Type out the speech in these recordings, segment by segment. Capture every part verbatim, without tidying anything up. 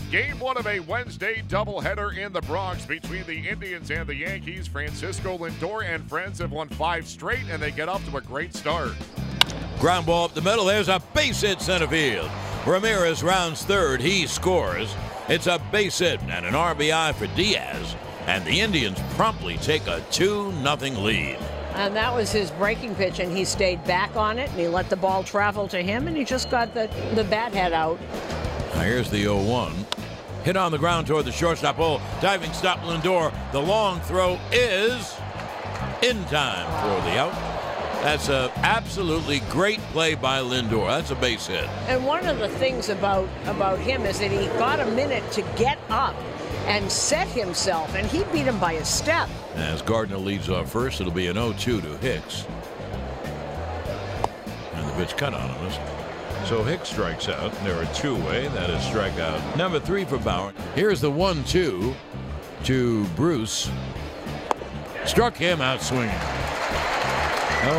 Game one of a Wednesday doubleheader in the Bronx between the Indians and the Yankees. Francisco Lindor and friends have won five straight, and they get off to a great start. Ground ball up the middle. There's a base hit center field. Ramirez rounds third. He scores. It's a base hit and an R B I for Diaz. And the Indians promptly take a two nothing lead. And that was his breaking pitch, and he stayed back on it, and he let the ball travel to him, and he just got the, the bat head out. Now here's the oh one. Hit on the ground toward the shortstop hole. Diving stop Lindor. The long throw is in time for the out. That's a absolutely great play by Lindor. That's a base hit. And one of the things about, about him is that he got a minute to get up and set himself, and he beat him by a step. As Gardner leads off first, it'll be an oh two to Hicks. And the pitch cut on him. So Hicks strikes out. There are two away. That is strikeout number three for Bauer. Here's the one two to Bruce. Struck him out swinging. No.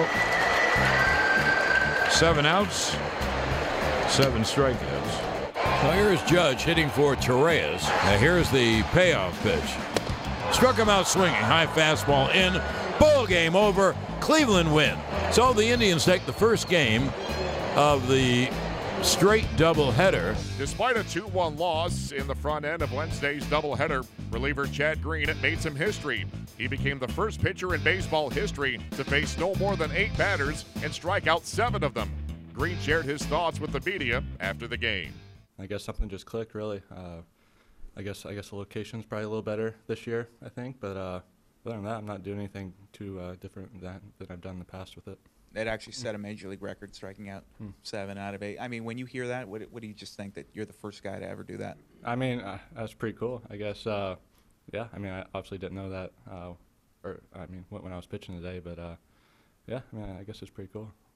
Seven outs, seven strikeouts. Now here's Judge hitting for Torreyes. Now here's the payoff pitch. Struck him out swinging. High fastball in. Ball game over. Cleveland win. So the Indians take the first game of the straight doubleheader. Despite a two one loss in the front end of Wednesday's doubleheader, reliever Chad Green made some history. He became the first pitcher in baseball history to face no more than eight batters and strike out seven of them. Green shared his thoughts with the media after the game. I guess something just clicked, really. Uh, I guess I guess the location's probably a little better this year, I think. But uh, other than that, I'm not doing anything too uh, different than, than I've done in the past with it. It actually set a major league record, striking out hmm. seven out of eight. I mean, when you hear that, what, what do you just think, that you're the first guy to ever do that? I mean, uh, that's pretty cool. I guess, uh, yeah. I mean, I obviously didn't know that, uh, or I mean, when I was pitching today. But uh, yeah, I mean, I guess it's pretty cool.